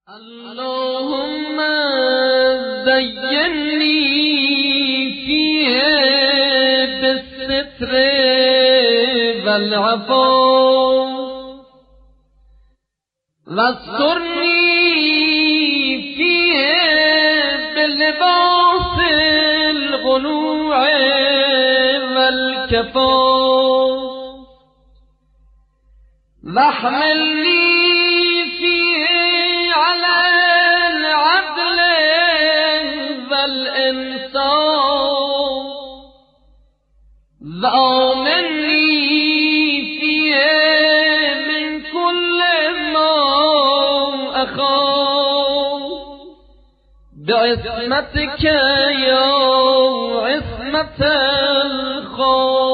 اللهم زينني فيه بالستر والعفو واسترني فيه بلباس الخنوع والكفاف واحملني فيه على العدل والإنصاف وآمني فيه من كل ما أخاف بعصمتك يا عصمة الخاف.